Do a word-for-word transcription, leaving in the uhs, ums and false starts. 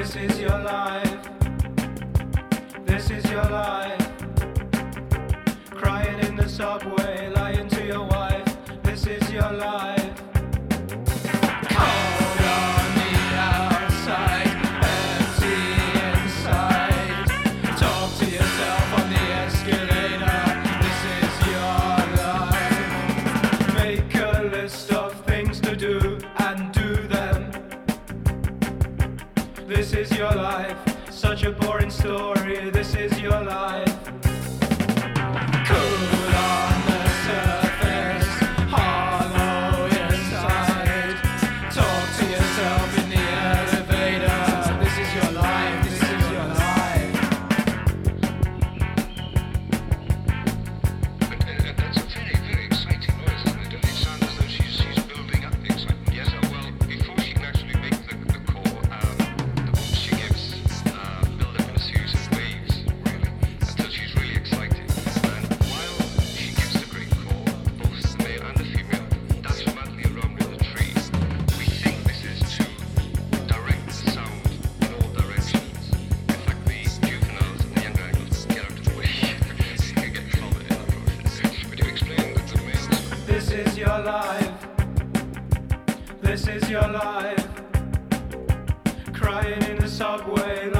This is your life. This is your life. Crying in the subway, lying to your wife. This is your life. Cold on the outside, empty inside. Talk to yourself on the escalator. This is your life. Make a list of things to do and do them. This is your life. Such a boring story. This is your life. Cool on the surface, hollow inside. Talk to yourself in the elevator. This is your life. This is your life. And, and, and that's a very, very exciting noise, isn't it? Doesn't it sound as though she's, she's building up the excitement? Yes, uh, well, before she can actually make the, the call, um, the voice she gives uh, build up in a series of waves, really, until she's really excited. And while she gives the great call, both the male and the female dance madly around in the tree. We think this is to direct the sound in all directions. In fact, the juveniles and the younger adults get out of the way. You get clobbered in the process. But you explain that the males. This is your life. This is your life. Crying in the subway.